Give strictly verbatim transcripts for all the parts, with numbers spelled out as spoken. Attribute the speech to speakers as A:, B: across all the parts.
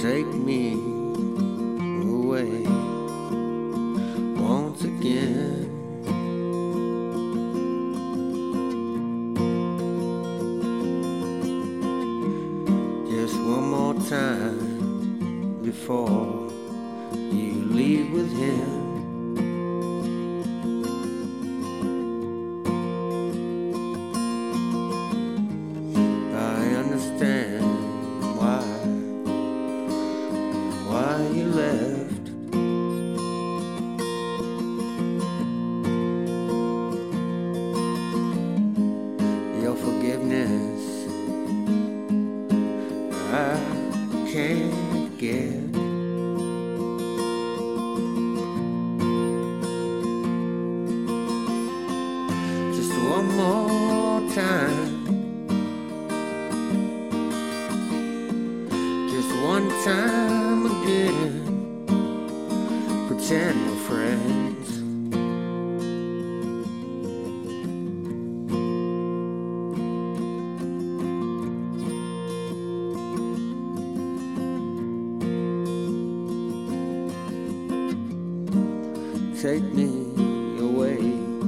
A: take me away once again. Just one more time before you leave with him. I understand why, why you left. Your forgiveness I can't get. Just one more time, just one time again, pretend we're friends. Take me away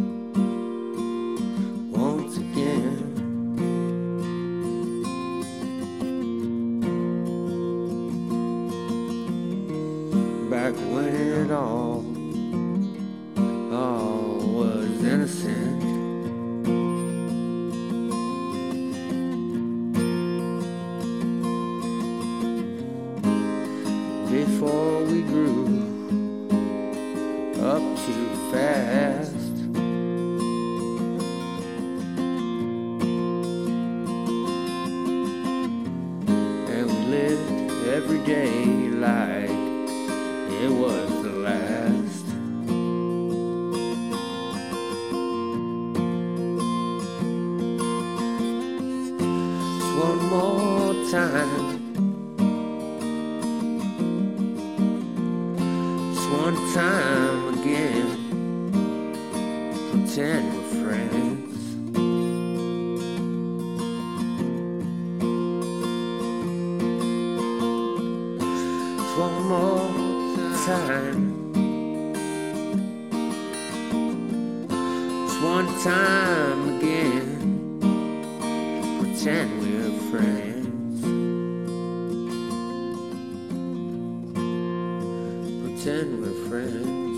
A: once again. Back when it all, all was innocent. Before we grew up too fast, and we lived every day like it was the last. Just one more time, just one time again, pretend we're friends. Just one more time, just one time again, pretend we're friends. Pretend we're friends.